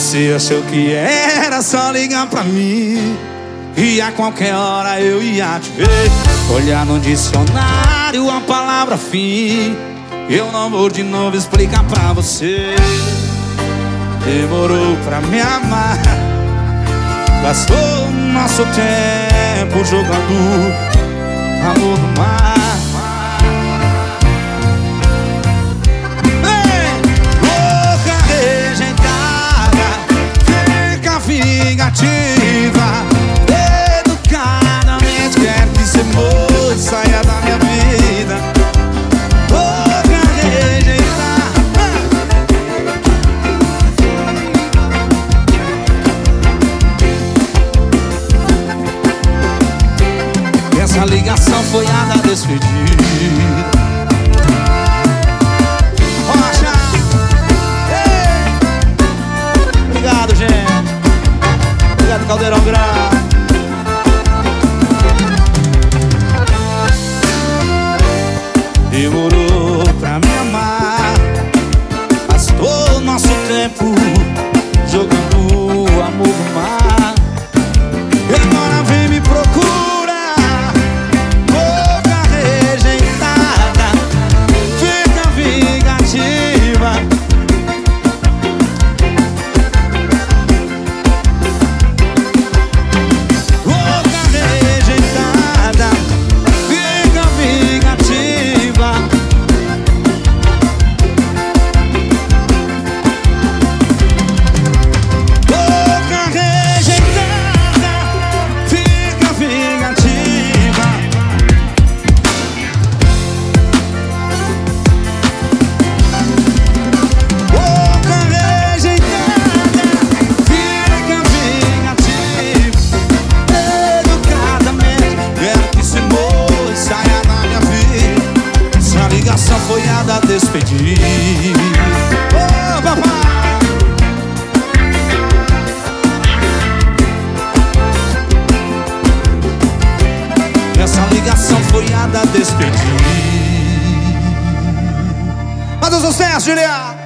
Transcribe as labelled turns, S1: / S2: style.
S1: Você achou que era só ligar pra mim e a qualquer hora eu ia te ver. Olhar no dicionário a palavra fim. Eu não vou de novo explicar pra você. Demorou pra me amar, gastou nosso tempo jogando amor no mar. Vingativa, educadamente quer que esse moço saia da minha vida. Louca, rejeitar. Essa ligação foi a da despedida. Rocha! Obrigado, gente. Obrigado, Caldeirão Grande. Demorou pra me amar, gastou nosso tempo jogando amor no mar. E agora vem me procurar, boca rejeitada, fica vingativa. Foi a da despedida. Oh, papai! Essa ligação foi a da despedida. Mas o sucesso, Juliano!